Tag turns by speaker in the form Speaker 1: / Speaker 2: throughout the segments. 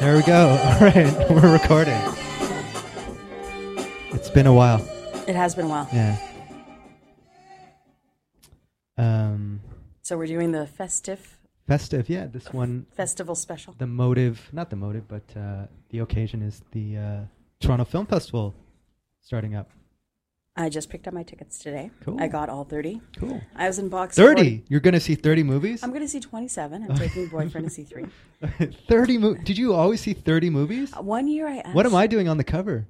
Speaker 1: There we go. All right, we're recording. It's been a while.
Speaker 2: It has been a while.
Speaker 1: Yeah.
Speaker 2: So we're doing the festive
Speaker 1: Yeah. This one,
Speaker 2: festival special.
Speaker 1: not the motive, but the occasion is the Toronto Film Festival starting up.
Speaker 2: I just picked up my tickets today.
Speaker 1: Cool.
Speaker 2: I got all 30.
Speaker 1: Cool.
Speaker 2: I was in box
Speaker 1: 30?
Speaker 2: 40.
Speaker 1: You're going to see 30 movies?
Speaker 2: I'm going to see 27. I'm taking boyfriend to see 3.
Speaker 1: 30 Did you always see 30 movies?
Speaker 2: One year I asked.
Speaker 1: What am I doing on the cover?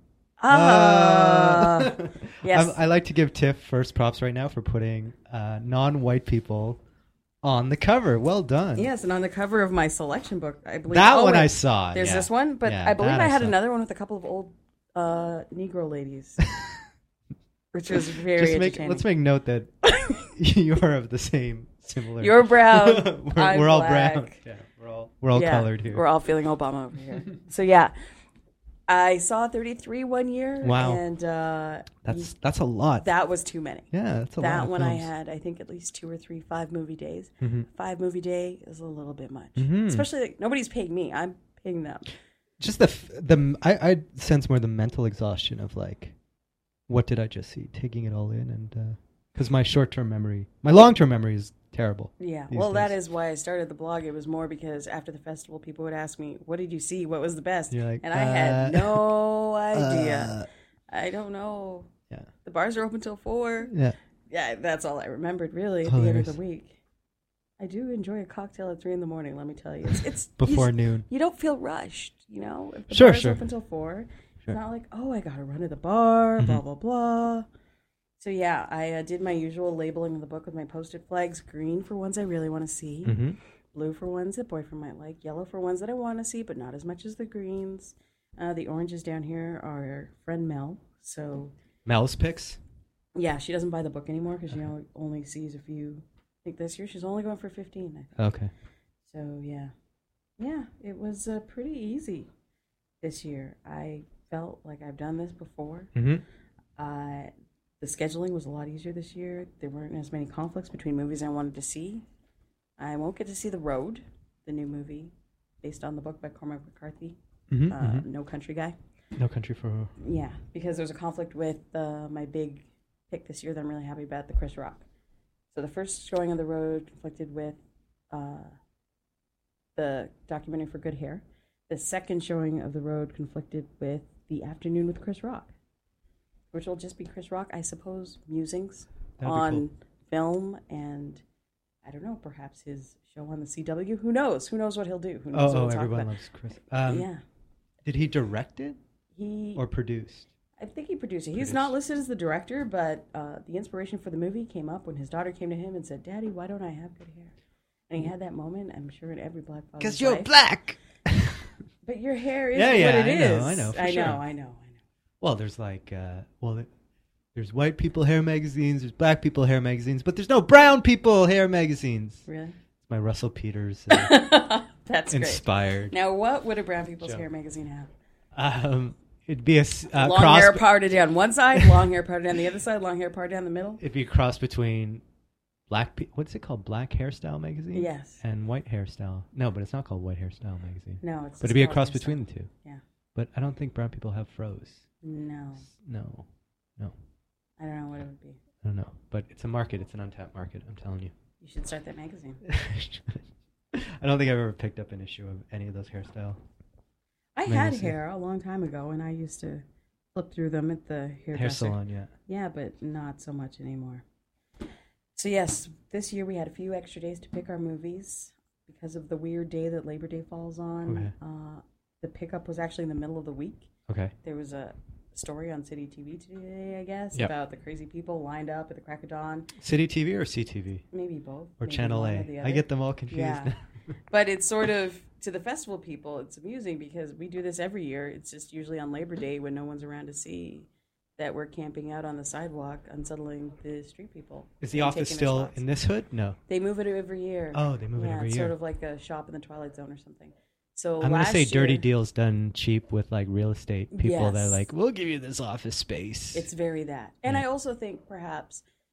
Speaker 2: Yes.
Speaker 1: I like to give Tiff first props right now for putting non-white people on the cover. Well done.
Speaker 2: Yes, and on the cover of my selection book, I believe.
Speaker 1: That one I saw.
Speaker 2: There's
Speaker 1: yeah.
Speaker 2: this one, but
Speaker 1: Yeah,
Speaker 2: I believe
Speaker 1: that
Speaker 2: I had
Speaker 1: saw.
Speaker 2: another one with a couple of old Negro ladies, which was very entertaining.
Speaker 1: Let's make note that you're of the same similar.
Speaker 2: You're brown.
Speaker 1: we're all
Speaker 2: black.
Speaker 1: brown. Yeah, we're all colored here.
Speaker 2: We're all feeling Obama over here. So yeah, I saw 33 one year.
Speaker 1: Wow.
Speaker 2: And
Speaker 1: that's a lot.
Speaker 2: that was too many.
Speaker 1: Yeah, that's a lot.
Speaker 2: That
Speaker 1: of
Speaker 2: one I
Speaker 1: films.
Speaker 2: had, I think, at least 2 or 3 5-movie days.
Speaker 1: Mm-hmm.
Speaker 2: 5-movie day is a little bit much,
Speaker 1: Mhm.
Speaker 2: especially like, nobody's paying me. I'm paying them.
Speaker 1: Just I sense more the mental exhaustion of like, what did I just see? Taking it all in, and because my long-term memory is terrible.
Speaker 2: Yeah.
Speaker 1: these
Speaker 2: Well, that
Speaker 1: days.
Speaker 2: is why I started the blog. It was more because after the festival, people would ask me, "What did you see? What was the best?"
Speaker 1: You're like,
Speaker 2: and I had no idea. I don't know.
Speaker 1: Yeah.
Speaker 2: The bars are open till 4.
Speaker 1: Yeah.
Speaker 2: Yeah, that's all I remembered really at the end
Speaker 1: Hilarious.
Speaker 2: of the week. I do enjoy a cocktail at 3 in the morning. Let me tell you, it's
Speaker 1: Before noon.
Speaker 2: You don't feel rushed, you know. If the
Speaker 1: Sure,
Speaker 2: bar's
Speaker 1: sure.
Speaker 2: open till 4,
Speaker 1: Sure.
Speaker 2: it's not like, oh, I got to run to the bar,
Speaker 1: Mhm.
Speaker 2: blah blah blah. So yeah, I did my usual labeling of the book with my post-it flags: green for ones I really want to see,
Speaker 1: Mm-hmm.
Speaker 2: blue for ones that boyfriend might like, yellow for ones that I want to see but not as much as the greens. The oranges down here are friend Mel. So
Speaker 1: Mel's picks.
Speaker 2: yeah, she doesn't buy the book anymore because she only sees a few. I think this year she's only going for 15. I think.
Speaker 1: Okay.
Speaker 2: So yeah, it was pretty easy this year. I felt like I've done this before.
Speaker 1: Mm-hmm.
Speaker 2: The scheduling was a lot easier this year. There weren't as many conflicts between movies I wanted to see. I won't get to see The Road, the new movie based on the book by Cormac McCarthy,
Speaker 1: Mm-hmm.
Speaker 2: No Country Guy.
Speaker 1: No Country for.
Speaker 2: Yeah, because there's a conflict with my big pick this year that I'm really happy about, the Chris Rock. So the first showing of The Road conflicted with the documentary For Good Hair. The second showing of The Road conflicted with The Afternoon with Chris Rock, which will just be Chris Rock, I suppose, musings
Speaker 1: That'd be
Speaker 2: on
Speaker 1: cool.
Speaker 2: film and, I don't know, perhaps his show on the CW. Who knows? Who knows what he'll do? Who knows what he'll talk
Speaker 1: Everyone
Speaker 2: about?
Speaker 1: loves Chris.
Speaker 2: Yeah.
Speaker 1: Did he direct it
Speaker 2: He
Speaker 1: or produced?
Speaker 2: I think he produced it. He's
Speaker 1: Produced.
Speaker 2: not listed as the director, but the inspiration for the movie came up when his daughter came to him and said, "Daddy, why don't I have good hair?" And he had that moment, I'm sure, in every black father's
Speaker 1: Because you're
Speaker 2: life.
Speaker 1: black.
Speaker 2: But your hair is
Speaker 1: Yeah,
Speaker 2: what
Speaker 1: yeah,
Speaker 2: it is.
Speaker 1: I know, for
Speaker 2: I
Speaker 1: sure.
Speaker 2: know.
Speaker 1: Well, there's like, there's white people hair magazines, there's black people hair magazines, but there's no brown people hair magazines.
Speaker 2: Really?
Speaker 1: It's my Russell Peters
Speaker 2: That's great.
Speaker 1: inspired.
Speaker 2: Now, what would a brown people's
Speaker 1: Joke.
Speaker 2: hair magazine have?
Speaker 1: It'd be a
Speaker 2: Long
Speaker 1: cross.
Speaker 2: hair parted down one side, long hair parted down the other side, long hair parted down the middle?
Speaker 1: It'd be a cross between what's it called? Black Hairstyle magazine?
Speaker 2: Yes.
Speaker 1: And White Hairstyle. No, but it's not called White Hairstyle magazine.
Speaker 2: No, it's
Speaker 1: But
Speaker 2: just
Speaker 1: it'd be a
Speaker 2: called
Speaker 1: cross
Speaker 2: hairstyle.
Speaker 1: between the two.
Speaker 2: Yeah.
Speaker 1: But I don't think brown people have froze.
Speaker 2: No.
Speaker 1: No.
Speaker 2: I don't know what it would be.
Speaker 1: I don't know. But it's a market. It's an untapped market. I'm telling you.
Speaker 2: You should start that magazine.
Speaker 1: I don't think I've ever picked up an issue of any of those hairstyle.
Speaker 2: I had
Speaker 1: magazine.
Speaker 2: hair a long time ago, and I used to flip through them at the
Speaker 1: Hair
Speaker 2: hairdresser.
Speaker 1: salon, yeah.
Speaker 2: Yeah, but not so much anymore. So yes, this year we had a few extra days to pick our movies because of the weird day that Labor Day falls on.
Speaker 1: Okay.
Speaker 2: The pickup was actually in the middle of the week.
Speaker 1: Okay.
Speaker 2: There was a story on City TV today, I guess,
Speaker 1: Yep.
Speaker 2: about the crazy people lined up at the crack of dawn.
Speaker 1: City TV or CTV?
Speaker 2: Maybe both.
Speaker 1: Or
Speaker 2: maybe
Speaker 1: Channel
Speaker 2: one
Speaker 1: A?
Speaker 2: or the
Speaker 1: I
Speaker 2: other.
Speaker 1: get them all confused.
Speaker 2: Yeah. But it's sort of, to the festival people, it's amusing because we do this every year. It's just usually on Labor Day when no one's around to see that we're camping out on the sidewalk, unsettling the street people.
Speaker 1: Is the
Speaker 2: and
Speaker 1: office
Speaker 2: taking their
Speaker 1: still
Speaker 2: spots.
Speaker 1: in this hood? No.
Speaker 2: They move it every year.
Speaker 1: Oh, they move it every
Speaker 2: it's
Speaker 1: year.
Speaker 2: sort of like a shop in the Twilight Zone or something. So
Speaker 1: I'm going to
Speaker 2: last
Speaker 1: say dirty
Speaker 2: year-
Speaker 1: deals done cheap with like real estate people that are
Speaker 2: Yes.
Speaker 1: like, we'll give you this office space.
Speaker 2: It's very that. And
Speaker 1: Yeah.
Speaker 2: I also think perhaps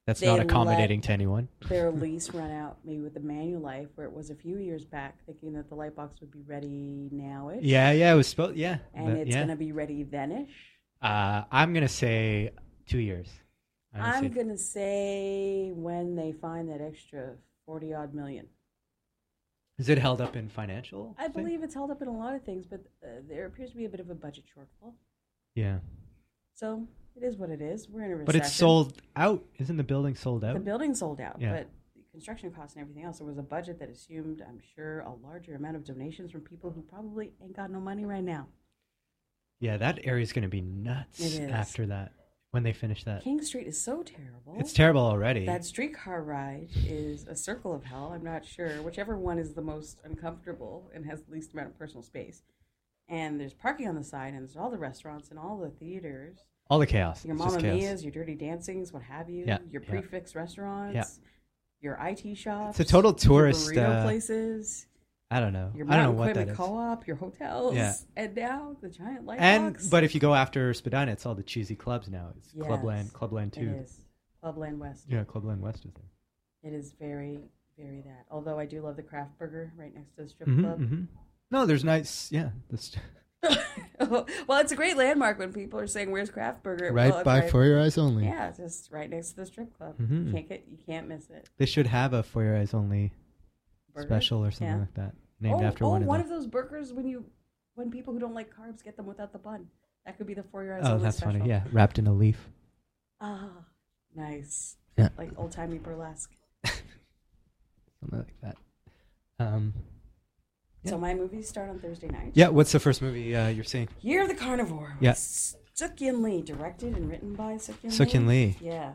Speaker 1: That's
Speaker 2: They
Speaker 1: not
Speaker 2: let-
Speaker 1: accommodating to anyone.
Speaker 2: their lease run out maybe with the Manulife, where it was a few years back, thinking that the Lightbox would be ready now-ish.
Speaker 1: Yeah, it was supposed. Yeah,
Speaker 2: And it's going to be ready then-ish.
Speaker 1: I'm gonna say 2 years.
Speaker 2: I'm going to say when they find that extra 40-odd million.
Speaker 1: Is it held up in financial?
Speaker 2: I
Speaker 1: thing?
Speaker 2: believe it's held up in a lot of things, but there appears to be a bit of a budget shortfall.
Speaker 1: Yeah,
Speaker 2: So it is what it is. We're in a recession.
Speaker 1: but it's sold out. Isn't the building sold out?
Speaker 2: The building sold out,
Speaker 1: Yeah.
Speaker 2: but the construction costs and everything else. There was a budget that assumed, I'm sure, a larger amount of donations from people who probably ain't got no money right now.
Speaker 1: Yeah, that area's gonna be nuts
Speaker 2: It is.
Speaker 1: after that when they finish that.
Speaker 2: King Street is so terrible.
Speaker 1: It's terrible already.
Speaker 2: That streetcar ride is a circle of hell. I'm not sure. Whichever one is the most uncomfortable and has the least amount of personal space. And there's parking on the side, and there's all the restaurants and all the theaters.
Speaker 1: All the chaos.
Speaker 2: Your
Speaker 1: It's just
Speaker 2: Mamma
Speaker 1: chaos.
Speaker 2: Mia's, your Dirty Dancings, what have you.
Speaker 1: Yeah,
Speaker 2: Your
Speaker 1: yeah.
Speaker 2: prefix restaurants.
Speaker 1: Yeah.
Speaker 2: Your IT shops.
Speaker 1: It's a total tourist.
Speaker 2: Your burrito places.
Speaker 1: I don't know.
Speaker 2: Your
Speaker 1: I don't know
Speaker 2: mountain
Speaker 1: what that
Speaker 2: equipment
Speaker 1: is.
Speaker 2: co-op. Your hotels.
Speaker 1: Yeah.
Speaker 2: And now the giant light
Speaker 1: And
Speaker 2: box.
Speaker 1: but if you go after Spadina, it's all the cheesy clubs now. It's
Speaker 2: Yes,
Speaker 1: Clubland
Speaker 2: It
Speaker 1: 2.
Speaker 2: is. Clubland West.
Speaker 1: Yeah, Clubland West is there.
Speaker 2: It is very, very that. Although I do love the Kraft Burger right next to the strip
Speaker 1: Mhm,
Speaker 2: club.
Speaker 1: mhm. No, there's nice. Yeah,
Speaker 2: Well, it's a great landmark when people are saying, "Where's Kraft Burger?"
Speaker 3: Right
Speaker 2: Well,
Speaker 3: by
Speaker 2: it's
Speaker 3: For Your Eyes Only.
Speaker 2: Yeah, it's just right next to the strip club.
Speaker 1: Mhm.
Speaker 2: You can't miss it.
Speaker 1: they should have a For Your Eyes Only
Speaker 2: Burger?
Speaker 1: special or something
Speaker 2: Yeah.
Speaker 1: like that, named after one
Speaker 2: one
Speaker 1: of
Speaker 2: of
Speaker 1: them.
Speaker 2: those burgers when people who don't like carbs get them without the bun. That could be the For Your Eyes
Speaker 1: Oh,
Speaker 2: Only
Speaker 1: that's
Speaker 2: special.
Speaker 1: funny. Yeah, wrapped in a leaf.
Speaker 2: Ah, nice.
Speaker 1: Yeah.
Speaker 2: Like old timey burlesque.
Speaker 1: Something like that. Yeah.
Speaker 2: So my movies start on Thursday night.
Speaker 1: Yeah, what's the first movie you're seeing?
Speaker 2: Year of the Carnivore.
Speaker 1: Yeah.
Speaker 2: With Suk-Yin Lee, directed and written by Suk-Yin Lee.
Speaker 1: Suk-Yin Lee.
Speaker 2: Yes.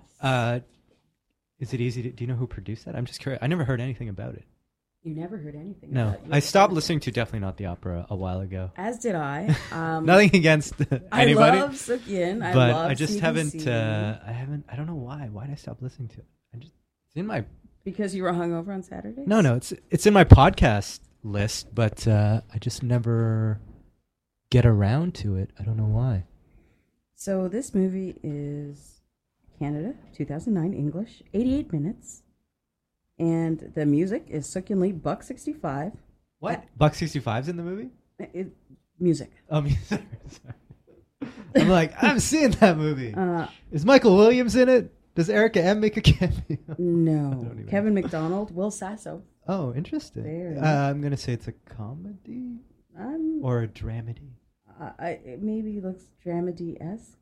Speaker 1: Is it easy to? Do you know who produced that? I'm just curious. I never heard anything about it.
Speaker 2: You never heard anything
Speaker 1: No,
Speaker 2: about Year
Speaker 1: I
Speaker 2: of the
Speaker 1: stopped
Speaker 2: Carnivore.
Speaker 1: listening to Definitely Not the Opera a while ago.
Speaker 2: As did I.
Speaker 1: Nothing against anybody,
Speaker 2: I love Suk-Yin. I
Speaker 1: but
Speaker 2: love
Speaker 1: I just
Speaker 2: CBC.
Speaker 1: haven't. I don't know why. Why did I stop listening to it? It's in my.
Speaker 2: Because you were hungover on Saturday?
Speaker 1: No. It's in my podcast list, but I just never get around to it. I don't know why.
Speaker 2: So this movie is Canada, 2009, English, 88 minutes. And the music is Suk-Yin Lee, Buck 65.
Speaker 1: What? Buck 65's in the movie?
Speaker 2: Music.
Speaker 1: Oh, sorry. I'm like, I'm seeing that movie.
Speaker 2: Uh,
Speaker 1: Is Michael Williams in it? Does Erica M make a cameo?
Speaker 2: no.
Speaker 1: don't even
Speaker 2: Kevin McDonald, Will Sasso.
Speaker 1: Oh, interesting.
Speaker 2: Very.
Speaker 1: I'm gonna say it's a comedy or a dramedy.
Speaker 2: It maybe looks dramedy-esque.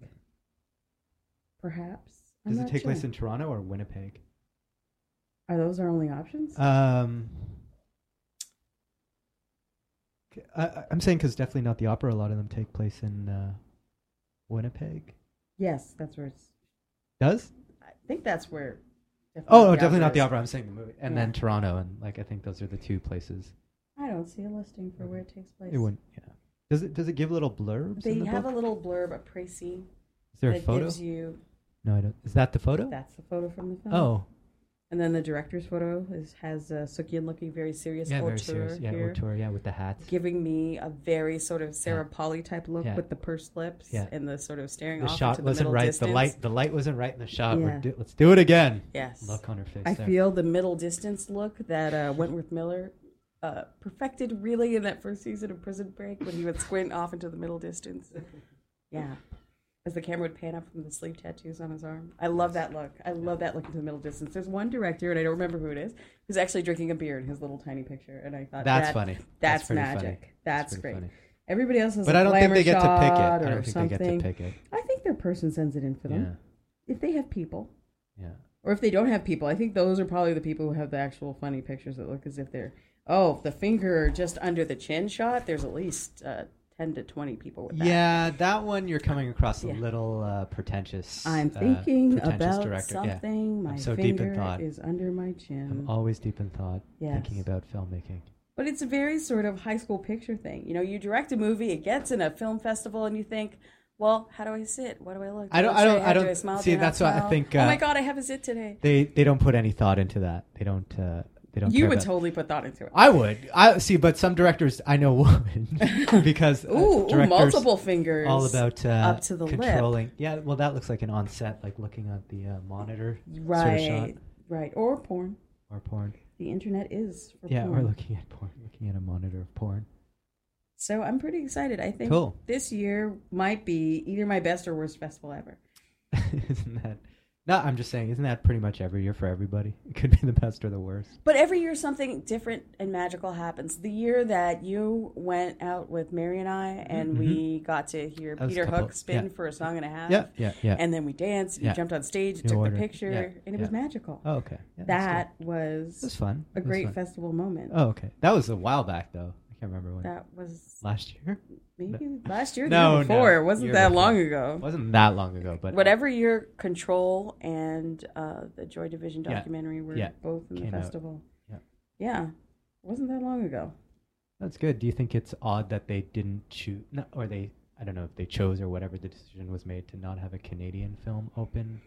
Speaker 2: Perhaps.
Speaker 1: Does it take place in Toronto or Winnipeg?
Speaker 2: Are those our only options?
Speaker 1: I'm saying because Definitely Not the Opera. A lot of them take place in Winnipeg.
Speaker 2: Yes, that's where it's...
Speaker 1: Does?
Speaker 2: I think that's where...
Speaker 1: Definitely Not the
Speaker 2: is.
Speaker 1: Opera. I'm saying the movie, and
Speaker 2: Yeah.
Speaker 1: then Toronto, and I think those are the two places.
Speaker 2: I don't see a listing for where it takes place.
Speaker 1: It wouldn't. Yeah. Does it give little blurbs?
Speaker 2: They
Speaker 1: in the
Speaker 2: have
Speaker 1: book?
Speaker 2: a little blurb, a précis,
Speaker 1: Is there a
Speaker 2: that
Speaker 1: photo?
Speaker 2: gives you...
Speaker 1: No, I don't. Is that the photo?
Speaker 2: That's the photo from the film.
Speaker 1: Oh,
Speaker 2: And then the director's photo has Suk-Yin looking very serious,
Speaker 1: yeah, very
Speaker 2: auteur
Speaker 1: serious. Yeah,
Speaker 2: here,
Speaker 1: auteur. Yeah, with the hats.
Speaker 2: giving me a very sort of Sarah Polly type look
Speaker 1: Yeah.
Speaker 2: with the pursed lips
Speaker 1: Yeah.
Speaker 2: and the sort of staring
Speaker 1: The
Speaker 2: off
Speaker 1: shot
Speaker 2: into the
Speaker 1: wasn't
Speaker 2: middle
Speaker 1: right.
Speaker 2: distance.
Speaker 1: The light wasn't right in the shot.
Speaker 2: Yeah.
Speaker 1: Let's do it again.
Speaker 2: Yes.
Speaker 1: Look on her face.
Speaker 2: I
Speaker 1: there.
Speaker 2: feel the middle distance look that Wentworth Miller perfected really in that first season of Prison Break when he would squint off into the middle distance. Yeah. As the camera would pan up from the sleeve tattoos on his arm. I love that look. I love that look into the middle distance. There's one director, and I don't remember who it is, who's actually drinking a beer in his little tiny picture. And I thought,
Speaker 1: That's funny.
Speaker 2: That's
Speaker 1: pretty
Speaker 2: magic.
Speaker 1: funny.
Speaker 2: That's
Speaker 1: pretty
Speaker 2: great.
Speaker 1: funny.
Speaker 2: Everybody else has
Speaker 1: But
Speaker 2: a
Speaker 1: I don't think
Speaker 2: glamour
Speaker 1: they get to pick it.
Speaker 2: shot
Speaker 1: I
Speaker 2: or
Speaker 1: don't think
Speaker 2: something.
Speaker 1: they get to pick it.
Speaker 2: I think their person sends it in for them.
Speaker 1: Yeah.
Speaker 2: If they have people.
Speaker 1: Yeah.
Speaker 2: Or if they don't have people, I think those are probably the people who have the actual funny pictures that look as if they're, oh, the finger just under the chin shot, there's at least 10 to 20 people with that.
Speaker 1: Yeah, that one you're coming across a
Speaker 2: Yeah.
Speaker 1: little pretentious.
Speaker 2: I'm thinking
Speaker 1: pretentious
Speaker 2: about
Speaker 1: director.
Speaker 2: something.
Speaker 1: Yeah.
Speaker 2: My
Speaker 1: I'm so deep in
Speaker 2: finger
Speaker 1: thought.
Speaker 2: is under my chin.
Speaker 1: I'm always deep in thought,
Speaker 2: Yes.
Speaker 1: thinking about filmmaking.
Speaker 2: But it's a very sort of high school picture thing. You know, you direct a movie, it gets in a film festival, and you think, well, how do I sit? What do I look?
Speaker 1: I don't-
Speaker 2: Do shake
Speaker 1: I
Speaker 2: my head?
Speaker 1: don't-
Speaker 2: Do I smile?
Speaker 1: see,
Speaker 2: Do I not
Speaker 1: that's why I
Speaker 2: smile?
Speaker 1: think,
Speaker 2: oh my god, I have a zit today.
Speaker 1: They don't put any thought into that. They don't. they don't.
Speaker 2: You
Speaker 1: care
Speaker 2: would
Speaker 1: about.
Speaker 2: totally put thought into it.
Speaker 1: I would. I see, but some directors I know wouldn't because directors
Speaker 2: multiple fingers.
Speaker 1: all about
Speaker 2: up to the lip.
Speaker 1: controlling. Yeah, well, that looks like an on-set, like looking at the monitor
Speaker 2: Right,
Speaker 1: sort of shot
Speaker 2: right. Or porn.
Speaker 1: or porn.
Speaker 2: The internet is for
Speaker 1: Yeah,
Speaker 2: porn.
Speaker 1: or looking at porn, looking at a monitor of porn.
Speaker 2: So I'm pretty excited. I think
Speaker 1: Cool.
Speaker 2: this year might be either my best or worst festival ever.
Speaker 1: Isn't that? No, I'm just saying, isn't that pretty much every year for everybody? It could be the best or the worst.
Speaker 2: But every year something different and magical happens. The year that you went out with Mary and I and we got to hear
Speaker 1: That was
Speaker 2: Peter
Speaker 1: a couple-
Speaker 2: Hook spin
Speaker 1: yeah.
Speaker 2: for a song and a half.
Speaker 1: Yeah.
Speaker 2: And then we danced and
Speaker 1: Yeah.
Speaker 2: you jumped on stage,
Speaker 1: New
Speaker 2: took
Speaker 1: order.
Speaker 2: the picture,
Speaker 1: Yeah,
Speaker 2: and it was magical.
Speaker 1: Oh, okay. Yeah,
Speaker 2: That
Speaker 1: it
Speaker 2: was
Speaker 1: was fun.
Speaker 2: a
Speaker 1: It was
Speaker 2: great
Speaker 1: fun.
Speaker 2: festival moment.
Speaker 1: Oh, okay. That was a while back, though. I can't remember when.
Speaker 2: That was
Speaker 1: Last year?
Speaker 2: maybe last year, the
Speaker 1: No,
Speaker 2: year before.
Speaker 1: no.
Speaker 2: It wasn't
Speaker 1: Year
Speaker 2: that
Speaker 1: before.
Speaker 2: long ago.
Speaker 1: It wasn't that long ago, but
Speaker 2: Whatever your Control and the Joy Division
Speaker 1: Yeah.
Speaker 2: documentary were
Speaker 1: Yeah.
Speaker 2: both in the
Speaker 1: Came out.
Speaker 2: festival.
Speaker 1: Yeah.
Speaker 2: Yeah. It wasn't that long ago.
Speaker 1: That's good. Do you think it's odd that they didn't choose, or they, I don't know if they chose or whatever the decision was made to not have a Canadian film open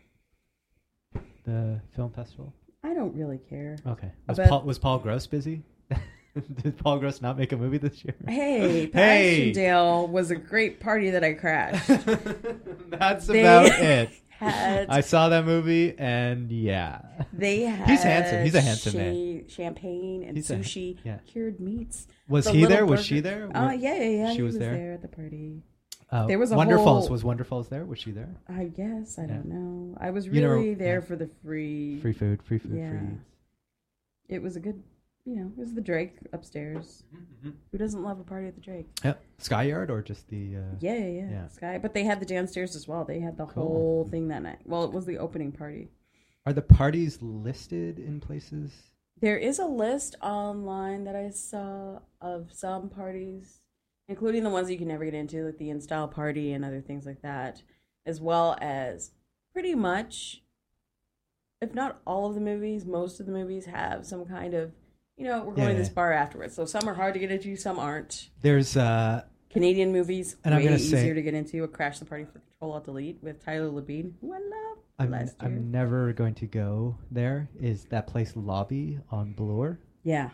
Speaker 1: the film festival?
Speaker 2: I don't really care.
Speaker 1: Okay.
Speaker 2: About-
Speaker 1: Was Paul Gross busy? Did Paul Gross not make a movie this year?
Speaker 2: Hey,
Speaker 1: Hey!
Speaker 2: Passchendaele was a great party that I crashed.
Speaker 1: That's
Speaker 2: They
Speaker 1: about it.
Speaker 2: had
Speaker 1: I saw that movie, and yeah.
Speaker 2: they had
Speaker 1: He's handsome. He's a handsome man.
Speaker 2: champagne and
Speaker 1: He's a-
Speaker 2: sushi,
Speaker 1: yeah.
Speaker 2: cured meats.
Speaker 1: Was
Speaker 2: the
Speaker 1: he
Speaker 2: little
Speaker 1: there? Was
Speaker 2: burger-
Speaker 1: she there?
Speaker 2: Oh yeah.
Speaker 1: She
Speaker 2: He
Speaker 1: was
Speaker 2: was
Speaker 1: there?
Speaker 2: there at the party.
Speaker 1: Uh,
Speaker 2: There was a
Speaker 1: Wonder
Speaker 2: whole-
Speaker 1: Falls. Was Wonder Falls there? Was she there?
Speaker 2: I guess I
Speaker 1: Yeah.
Speaker 2: don't know. I was
Speaker 1: You know,
Speaker 2: really there
Speaker 1: yeah.
Speaker 2: for the free.
Speaker 1: Free food.
Speaker 2: Yeah.
Speaker 1: Free eats.
Speaker 2: It was a good, it was the Drake upstairs. Who doesn't love a party at the Drake?
Speaker 1: Yeah. Sky Yard or just the...
Speaker 2: Yeah.
Speaker 1: Yeah.
Speaker 2: Sky, but they had the downstairs as well. They had the
Speaker 1: Cool.
Speaker 2: whole thing that night. Well, it was the opening party.
Speaker 1: Are the parties listed in places?
Speaker 2: There is a list online that I saw of some parties, including the ones that you can never get into, like the In-Style party and other things like that, as well as pretty much, if not all of the movies, most of the movies have some kind of, we're going to this bar afterwards. So some are hard to get into, some aren't.
Speaker 1: There's...
Speaker 2: Canadian movies,
Speaker 1: And
Speaker 2: way
Speaker 1: I'm gonna
Speaker 2: easier
Speaker 1: say-
Speaker 2: to get into. A Crash the Party for Control Alt Delete with Tyler Labine, who I love. last year.
Speaker 1: I'm never going to go there. Is that place Lobby on Bloor?
Speaker 2: Yeah.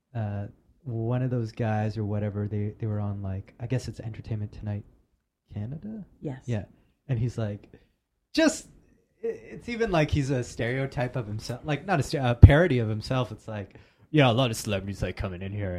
Speaker 1: One of those guys or whatever, they were on, like, I guess it's Entertainment Tonight Canada?
Speaker 2: Yes.
Speaker 1: Yeah. And he's like, it's even like he's a stereotype of himself, like not a parody of himself. It's like, a lot of celebrities like coming in here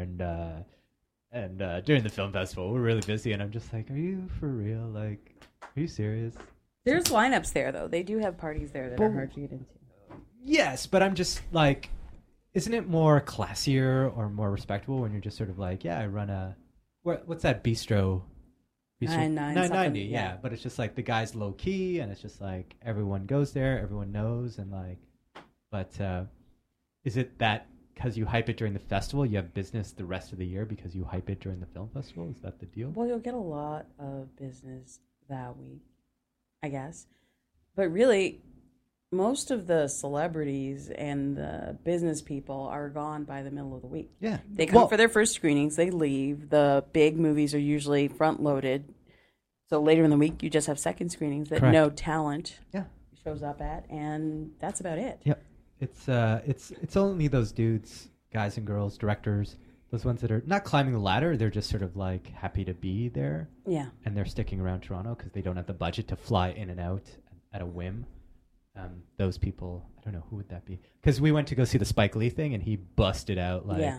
Speaker 1: and during the film festival, we're really busy. And I'm just like, are you for real? Like, are you serious?
Speaker 2: There's lineups there, though. They do have parties there that are hard to get into.
Speaker 1: Yes, but I'm just like, isn't it more classier or more respectable when you're just sort of like, yeah, I run what's that bistro? 990,
Speaker 2: something,
Speaker 1: yeah. But it's just like the guy's low key, and it's just like everyone goes there, everyone knows, and like, but is it that because you hype it during the festival, you have business the rest of the year because you hype it during the film festival? Is that the deal?
Speaker 2: Well, you'll get a lot of business that week, I guess. But really, most of the celebrities and the business people are gone by the middle of the week.
Speaker 1: Yeah.
Speaker 2: They come for their first screenings, they leave. The big movies are usually front loaded. So later in the week, you just have second screenings that
Speaker 1: Correct.
Speaker 2: no talent
Speaker 1: Yeah.
Speaker 2: shows up at, and that's about it.
Speaker 1: Yep. It's only those dudes, guys and girls, directors, those ones that are not climbing the ladder. They're just sort of like happy to be there,
Speaker 2: Yeah.
Speaker 1: and they're sticking around Toronto because they don't have the budget to fly in and out at a whim. Those people, I don't know, who would that be? Because we went to go see the Spike Lee thing, and he busted out like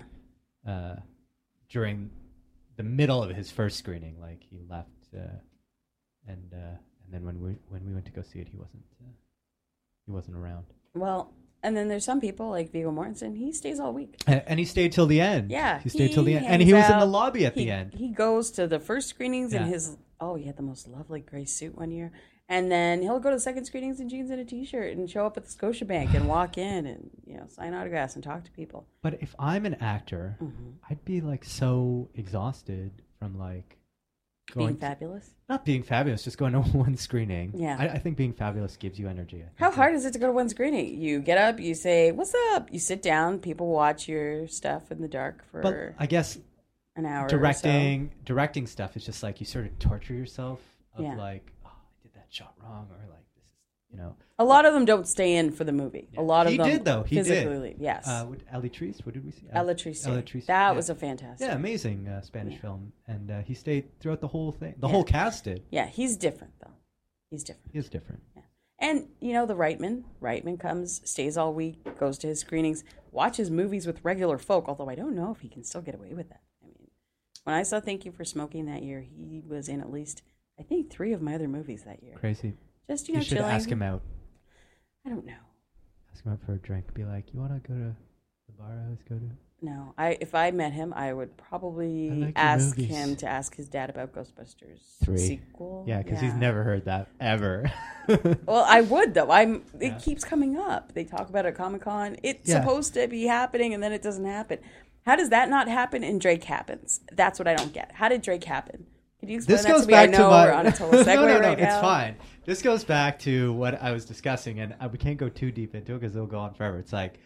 Speaker 1: during the middle of his first screening. Like he left, and then when we went to go see it, he wasn't around.
Speaker 2: Well, and then there's some people like Viggo Mortensen. He stays all week.
Speaker 1: And he stayed till the end.
Speaker 2: Yeah,
Speaker 1: he stayed till the end, and
Speaker 2: hangs
Speaker 1: he was in the
Speaker 2: out.
Speaker 1: lobby at the end.
Speaker 2: He goes to the first screenings in
Speaker 1: Yeah.
Speaker 2: his. Oh, he had the most lovely gray suit one year, and then he'll go to the second screenings in jeans and a t-shirt and show up at the Scotiabank and walk in and sign autographs and talk to people.
Speaker 1: But if I'm an actor, I'd be like so exhausted from like
Speaker 2: Being fabulous.
Speaker 1: not being fabulous, just going to one screening.
Speaker 2: Yeah.
Speaker 1: I think being fabulous gives you energy.
Speaker 2: How hard is it to go to one screening? You get up, you say, "What's up?" You sit down. People watch your stuff in the dark for
Speaker 1: But I guess
Speaker 2: an hour.
Speaker 1: directing stuff is just like you sort of torture yourself of
Speaker 2: Yeah.
Speaker 1: like, oh, I did that shot wrong, or like this is
Speaker 2: A lot of them don't stay in for the movie. A lot of
Speaker 1: He
Speaker 2: them
Speaker 1: did, though. He
Speaker 2: physically
Speaker 1: did.
Speaker 2: leave. Yes.
Speaker 1: Alitrice, what did we see?
Speaker 2: Alitrice. That was a fantastic.
Speaker 1: Yeah, amazing Spanish film. And he stayed throughout the whole thing. The whole cast did.
Speaker 2: Yeah, he's different, though. He's different.
Speaker 1: He is different.
Speaker 2: Yeah. And, you know, the Reitman comes, stays all week, goes to his screenings, watches movies with regular folk, although I don't know if he can still get away with that. I mean, when I saw Thank You for Smoking that year, he was in at least, I think, 3 of my other movies that year.
Speaker 1: Crazy.
Speaker 2: Just,
Speaker 1: you should
Speaker 2: chilling.
Speaker 1: ask him out.
Speaker 2: I don't know.
Speaker 1: Ask him out for a drink. Be like, you want to go to the bar I always go to?
Speaker 2: No. If I met him, I would probably
Speaker 1: like
Speaker 2: ask
Speaker 1: movies.
Speaker 2: him to ask his dad about Ghostbusters
Speaker 1: 3
Speaker 2: sequel.
Speaker 1: Yeah, because he's never heard that, ever.
Speaker 2: Well, I would, though. It keeps coming up. They talk about it at Comic-Con. It's supposed to be happening, and then it doesn't happen. How does that not happen and Drake happens? That's what I don't get. How did Drake happen? Could you explain that to me? I know we're on a total segue
Speaker 1: no,
Speaker 2: right now.
Speaker 1: it's fine. This goes back to what I was discussing, and we can't go too deep into it because it'll go on forever. It's like,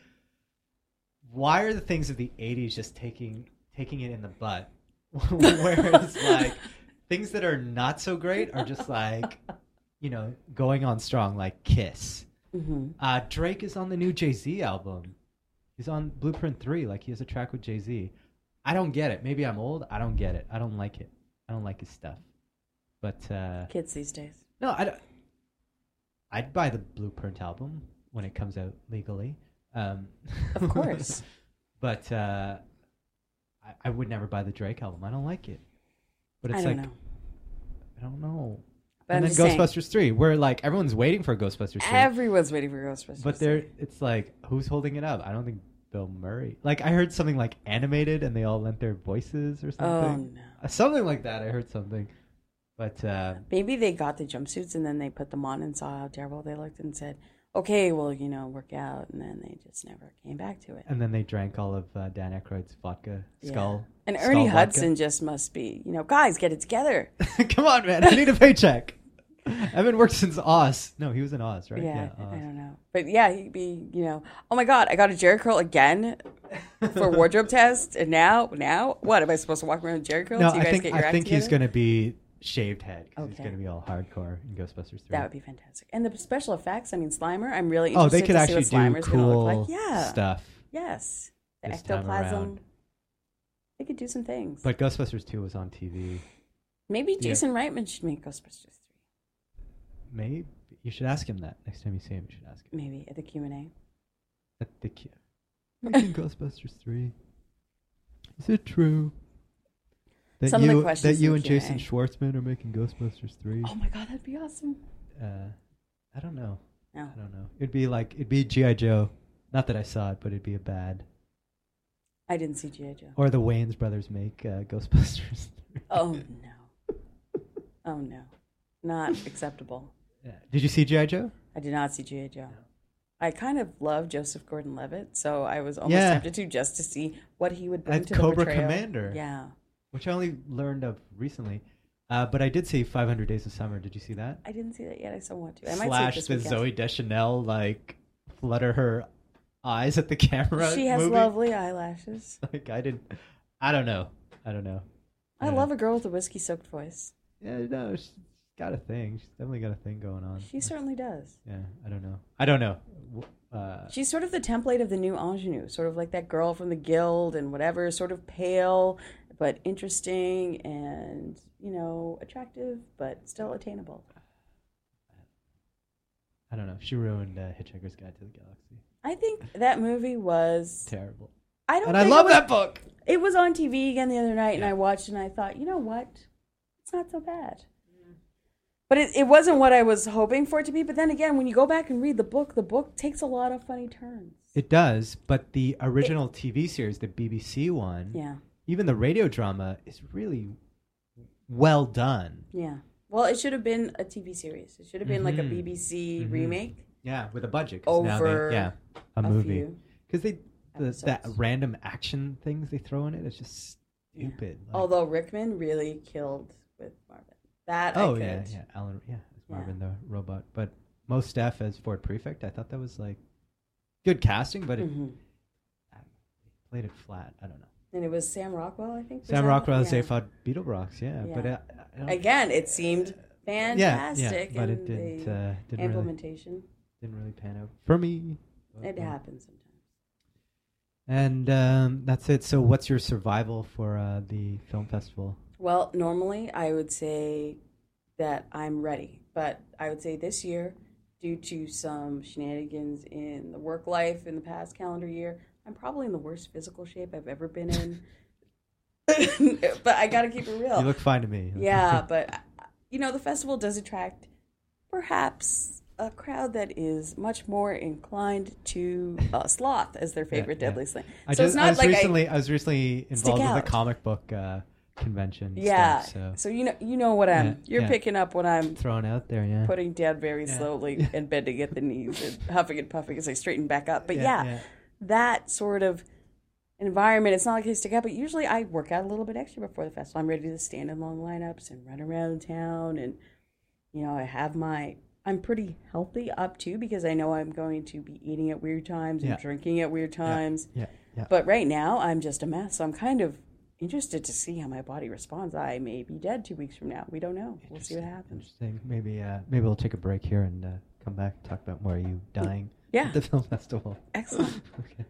Speaker 1: why are the things of the 80s just taking it in the butt? Whereas, like, things that are not so great are just like, going on strong, like Kiss. Mm-hmm. Drake is on the new Jay-Z album. He's on Blueprint 3. Like, he has a track with Jay-Z. I don't get it. Maybe I'm old. I don't get it. I don't like it. I don't like his stuff. But
Speaker 2: kids these days.
Speaker 1: No, I'd buy the Blueprint album when it comes out legally.
Speaker 2: Of course.
Speaker 1: But I would never buy the Drake album. I don't like it. But it's
Speaker 2: I don't
Speaker 1: know.
Speaker 2: But
Speaker 1: and
Speaker 2: I'm
Speaker 1: then Ghostbusters 3, where like everyone's waiting for Ghostbusters 3.
Speaker 2: Everyone's waiting for Ghostbusters.
Speaker 1: But it's like, who's holding it up? I don't think Bill Murray. Like, I heard something like animated and they all lent their voices or something. Oh, no. Something like that. I heard something. But
Speaker 2: maybe they got the jumpsuits and then they put them on and saw how terrible they looked and said, okay, well, work out. And then they just never came back to it.
Speaker 1: And then they drank all of Dan Aykroyd's vodka, Skull.
Speaker 2: And Ernie Hudson just must be, guys, get it together.
Speaker 1: Come on, man. I need a paycheck. I haven't worked since Oz. No, he was in Oz, right?
Speaker 2: Yeah, I don't know. But yeah, he'd be, oh my God, I got a Jerry curl again for wardrobe test. And now, what? Am I supposed to walk around with Jerry curls?
Speaker 1: No, I think he's going to be shaved head because he's going to be all hardcore in Ghostbusters 3.
Speaker 2: That would be fantastic. And the special effects, Slimer, I'm really interested
Speaker 1: they could
Speaker 2: to
Speaker 1: actually
Speaker 2: see what Slimer's
Speaker 1: do cool
Speaker 2: look like.
Speaker 1: stuff.
Speaker 2: Yes. The
Speaker 1: this time
Speaker 2: ectoplasm.
Speaker 1: around.
Speaker 2: They could do some things.
Speaker 1: But Ghostbusters 2 was on TV.
Speaker 2: Maybe Jason Reitman should make Ghostbusters 3.
Speaker 1: Maybe. You should ask him that. Next time you see him, you should ask him.
Speaker 2: Maybe at the Q&A.
Speaker 1: At the Q. Making Ghostbusters 3. Is it true that
Speaker 2: Some of the questions
Speaker 1: that you
Speaker 2: in
Speaker 1: and
Speaker 2: Q&A.
Speaker 1: Jason Schwartzman are making Ghostbusters 3?
Speaker 2: Oh my God, that'd be awesome.
Speaker 1: I don't know.
Speaker 2: No.
Speaker 1: I don't know. It'd be G.I. Joe. Not that I saw it, but it'd be a bad.
Speaker 2: I didn't see G.I. Joe.
Speaker 1: Or the Wayans brothers make Ghostbusters 3.
Speaker 2: Oh no. Oh no. Not acceptable.
Speaker 1: Yeah. Did you see G.I. Joe?
Speaker 2: I did not see G.I. Joe. No. I kind of love Joseph Gordon-Levitt, so I was almost tempted to just to see what he would bring to the
Speaker 1: Cobra
Speaker 2: portrayal.
Speaker 1: Commander.
Speaker 2: Yeah.
Speaker 1: Which I only learned of recently. But I did see 500 Days of Summer. Did you see that?
Speaker 2: I didn't see that yet. I still want to. I might
Speaker 1: Slash
Speaker 2: see it
Speaker 1: the
Speaker 2: this weekend.
Speaker 1: Zooey Deschanel, like, flutter her eyes at the camera.
Speaker 2: She has
Speaker 1: movie.
Speaker 2: lovely eyelashes.
Speaker 1: Like, I don't know.
Speaker 2: I love a girl with a whiskey-soaked voice.
Speaker 1: Yeah, no, she's got a thing. She's definitely got a thing going on.
Speaker 2: She certainly does.
Speaker 1: Yeah, I don't know.
Speaker 2: She's sort of the template of the new ingenue, sort of like that girl from the Guild and whatever, sort of pale but interesting and, attractive but still attainable.
Speaker 1: I don't know. She ruined Hitchhiker's Guide to the Galaxy.
Speaker 2: I think that movie was
Speaker 1: terrible.
Speaker 2: I
Speaker 1: love that book.
Speaker 2: It was on TV again the other night, and I watched it, and I thought, you know what? It's not so bad. But it wasn't what I was hoping for it to be. But then again, when you go back and read the book takes a lot of funny turns.
Speaker 1: It does, but the original TV series, the BBC one, even the radio drama is really well done.
Speaker 2: Yeah. Well, it should have been a TV series. It should have been like a BBC remake.
Speaker 1: Yeah, with a budget.
Speaker 2: Over
Speaker 1: a movie.
Speaker 2: Because
Speaker 1: that random action things they throw in it, it's just stupid.
Speaker 2: Yeah. Like, although Rickman really killed with Marvin.
Speaker 1: Alan, as Marvin the robot. But Mos Def as Ford Prefect, I thought that was like good casting, but it played it flat. I don't know.
Speaker 2: And it was Sam Rockwell, I think.
Speaker 1: Sam Rockwell as Zaphod Beetlebrox, But
Speaker 2: again, it seemed fantastic.
Speaker 1: but it didn't.
Speaker 2: Implementation.
Speaker 1: didn't really pan out for me.
Speaker 2: It happens sometimes.
Speaker 1: And that's it. So what's your survival for the film festival?
Speaker 2: Well, normally I would say that I'm ready, but I would say this year, due to some shenanigans in the work life in the past calendar year, I'm probably in the worst physical shape I've ever been in. But I got to keep it real.
Speaker 1: You look fine to me.
Speaker 2: Yeah, but the festival does attract perhaps a crowd that is much more inclined to sloth as their favorite deadly thing.
Speaker 1: I was recently involved with a comic book convention.
Speaker 2: Yeah.
Speaker 1: Stuff,
Speaker 2: so you know what you're picking up when I'm
Speaker 1: throwing out there. Yeah.
Speaker 2: Putting down very slowly and bending at the knees and huffing and puffing as I straighten back up. But that sort of environment, it's not like I stick out, but usually I work out a little bit extra before the festival. I'm ready to stand in long lineups and run around town, and I'm pretty healthy up too, because I know I'm going to be eating at weird times and drinking at weird times.
Speaker 1: Yeah.
Speaker 2: But right now I'm just a mess, so I'm kind of interested to see how my body responds. I may be dead 2 weeks from now. We don't know. We'll see what happens.
Speaker 1: Interesting. Maybe we'll take a break here and come back and talk about more of you dying at the film festival.
Speaker 2: Excellent.
Speaker 1: Okay.